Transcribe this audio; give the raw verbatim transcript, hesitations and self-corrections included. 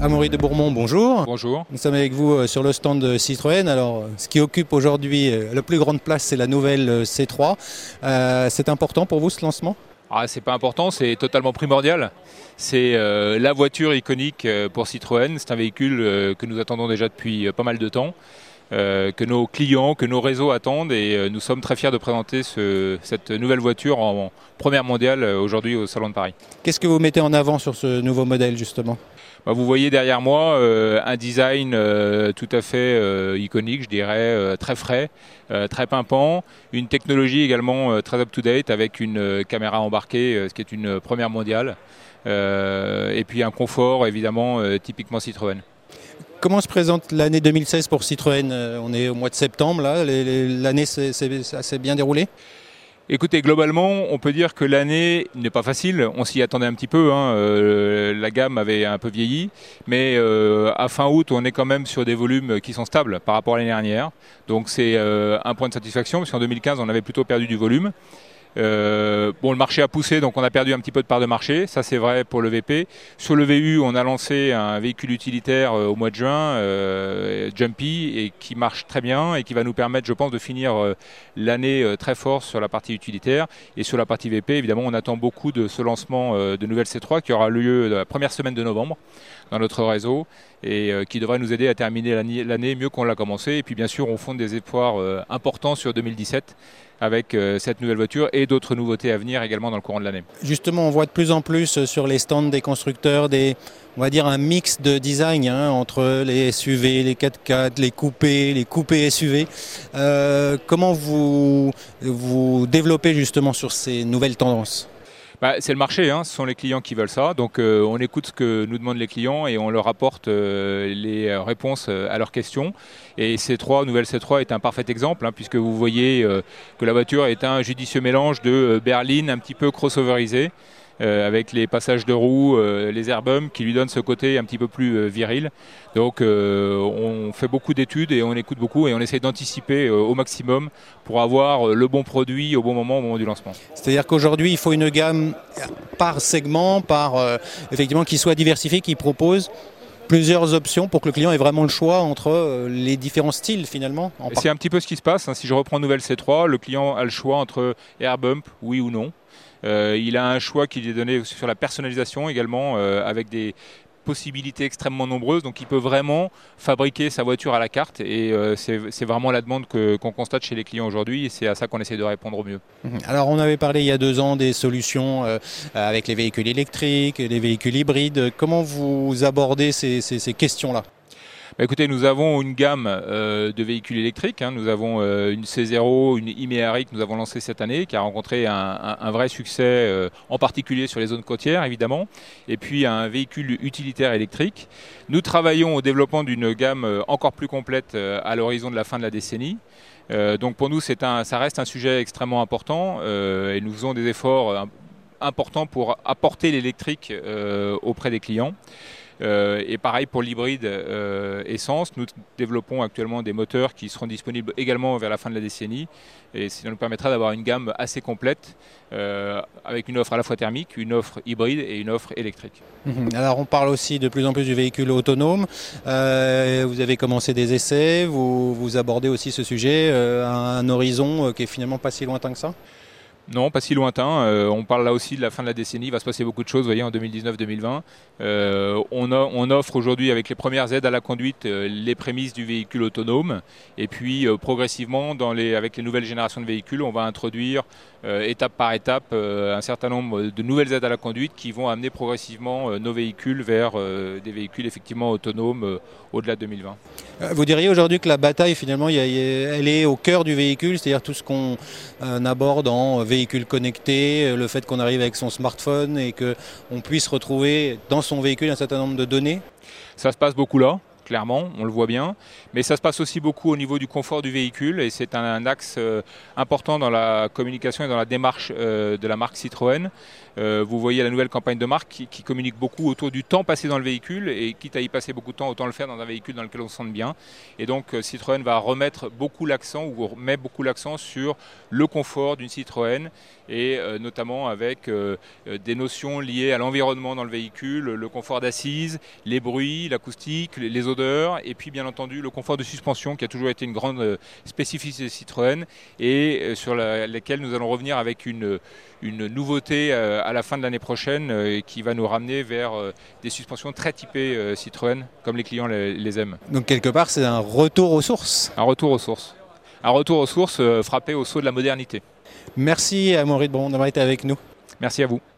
Amaury de Bourmont, bonjour. Bonjour. Nous sommes avec vous sur le stand de Citroën. Alors, ce qui occupe aujourd'hui la plus grande place, c'est la nouvelle C trois. Euh, c'est important pour vous ce lancement ? Ah, c'est pas important, c'est totalement primordial. C'est euh, la voiture iconique pour Citroën. C'est un véhicule euh, que nous attendons déjà depuis pas mal de temps, euh, que nos clients, que nos réseaux attendent, et euh, nous sommes très fiers de présenter ce, cette nouvelle voiture en, en première mondiale euh, aujourd'hui au Salon de Paris. Qu'est-ce que vous mettez en avant sur ce nouveau modèle justement ? Bah, vous voyez derrière moi euh, un design euh, tout à fait euh, iconique, je dirais, euh, très frais, euh, très pimpant, une technologie également euh, très up-to-date avec une euh, caméra embarquée, euh, ce qui est une première mondiale, euh, et puis un confort évidemment euh, typiquement Citroën. Comment se présente l'année deux mille seize pour Citroën ? On est au mois de septembre, là. L'année s'est bien déroulée ? Écoutez, globalement, on peut dire que l'année n'est pas facile. On s'y attendait un petit peu. Hein. Euh, la gamme avait un peu vieilli. Mais euh, à fin août, on est quand même sur des volumes qui sont stables par rapport à l'année dernière. Donc c'est euh, un point de satisfaction, parce qu'en deux mille quinze, on avait plutôt perdu du volume. Euh, bon, le marché a poussé, donc on a perdu un petit peu de part de marché, ça c'est vrai pour le V P. Sur le V U, on a lancé un véhicule utilitaire euh, au mois de juin, euh, Jumpy, et qui marche très bien et qui va nous permettre, je pense, de finir euh, l'année euh, très fort sur la partie utilitaire. Et sur la partie V P, évidemment, on attend beaucoup de ce lancement euh, de nouvelle C trois qui aura lieu la première semaine de novembre dans notre réseau, et euh, qui devrait nous aider à terminer l'année mieux qu'on l'a commencé. Et puis bien sûr, on fonde des espoirs euh, importants sur deux mille dix-sept avec euh, cette nouvelle voiture et d'autres nouveautés à venir également dans le courant de l'année. Justement, on voit de plus en plus sur les stands des constructeurs des, on va dire un mix de design hein, entre les S U V, les quatre-quatre, les coupés, les coupés S U V. Euh, comment vous vous développez justement sur ces nouvelles tendances ? Bah, c'est le marché, hein, ce sont les clients qui veulent ça. Donc euh, on écoute ce que nous demandent les clients et on leur apporte euh, les réponses à leurs questions. Et C trois, nouvelle C trois est un parfait exemple, hein, puisque vous voyez euh, que la voiture est un judicieux mélange de berline un petit peu crossoverisé, euh, avec les passages de roues, euh, les airbums qui lui donnent ce côté un petit peu plus euh, viril. Donc euh, on fait beaucoup d'études et on écoute beaucoup et on essaie d'anticiper euh, au maximum pour avoir le bon produit au bon moment, au moment du lancement. C'est-à-dire qu'aujourd'hui, il faut une gamme par segment, par euh, effectivement qui soit diversifiée, qui propose plusieurs options pour que le client ait vraiment le choix entre euh, les différents styles finalement. C'est un petit peu ce qui se passe. Hein. Si je reprends nouvelle C trois, le client a le choix entre air bump, oui ou non. Euh, il a un choix qui lui est donné sur la personnalisation également, euh, avec des possibilités extrêmement nombreuses, donc il peut vraiment fabriquer sa voiture à la carte et euh, c'est vraiment la demande que, qu'on constate chez les clients aujourd'hui et c'est à ça qu'on essaie de répondre au mieux. Alors on avait parlé il y a deux ans des solutions euh, avec les véhicules électriques, les véhicules hybrides. Comment vous abordez ces, ces, ces questions-là ? Bah écoutez, nous avons une gamme euh, de véhicules électriques. Hein. Nous avons euh, une C zéro, une e-Méhari que nous avons lancée cette année, qui a rencontré un, un, un vrai succès, euh, en particulier sur les zones côtières, évidemment. Et puis un véhicule utilitaire électrique. Nous travaillons au développement d'une gamme encore plus complète euh, à l'horizon de la fin de la décennie. Euh, donc pour nous, c'est un, ça reste un sujet extrêmement important euh, et nous faisons des efforts euh, importants pour apporter l'électrique euh, auprès des clients. Euh, et pareil pour l'hybride euh, essence, nous développons actuellement des moteurs qui seront disponibles également vers la fin de la décennie et ça nous permettra d'avoir une gamme assez complète euh, avec une offre à la fois thermique, une offre hybride et une offre électrique. Alors on parle aussi de plus en plus du véhicule autonome, euh, vous avez commencé des essais, vous, vous abordez aussi ce sujet euh, à un horizon qui est finalement pas si lointain que ça ? Non, pas si lointain. Euh, on parle là aussi de la fin de la décennie. Il va se passer beaucoup de choses, vous voyez, en deux mille dix-neuf deux mille vingt. Euh, on, a, on offre aujourd'hui, avec les premières aides à la conduite, euh, les prémices du véhicule autonome. Et puis, euh, progressivement, dans les, avec les nouvelles générations de véhicules, on va introduire, euh, étape par étape, euh, un certain nombre de nouvelles aides à la conduite qui vont amener progressivement euh, nos véhicules vers euh, des véhicules effectivement autonomes euh, au-delà de deux mille vingt. Vous diriez aujourd'hui que la bataille, finalement, y a, y a, elle est au cœur du véhicule, c'est-à-dire tout ce qu'on euh, aborde en véhicule connecté, le fait qu'on arrive avec son smartphone et qu'on puisse retrouver dans son véhicule un certain nombre de données ? Ça se passe beaucoup là. clairement, on le voit bien. Mais ça se passe aussi beaucoup au niveau du confort du véhicule et c'est un, un axe euh, important dans la communication et dans la démarche euh, de la marque Citroën. Euh, vous voyez la nouvelle campagne de marque qui, qui communique beaucoup autour du temps passé dans le véhicule et quitte à y passer beaucoup de temps, autant le faire dans un véhicule dans lequel on se sente bien. Et donc euh, Citroën va remettre beaucoup l'accent ou met beaucoup l'accent sur le confort d'une Citroën et euh, notamment avec euh, des notions liées à l'environnement dans le véhicule, le confort d'assise, les bruits, l'acoustique, les odeurs et puis bien entendu le confort de suspension qui a toujours été une grande spécificité de Citroën et euh, sur la, laquelle nous allons revenir avec une, une nouveauté euh, à la fin de l'année prochaine euh, qui va nous ramener vers euh, des suspensions très typées euh, Citroën comme les clients les, les aiment. Donc quelque part c'est un retour aux sources. Un retour aux sources. Un retour aux sources euh, frappé au sceau de la modernité. Merci à Maurice Bron d'avoir été avec nous. Merci à vous.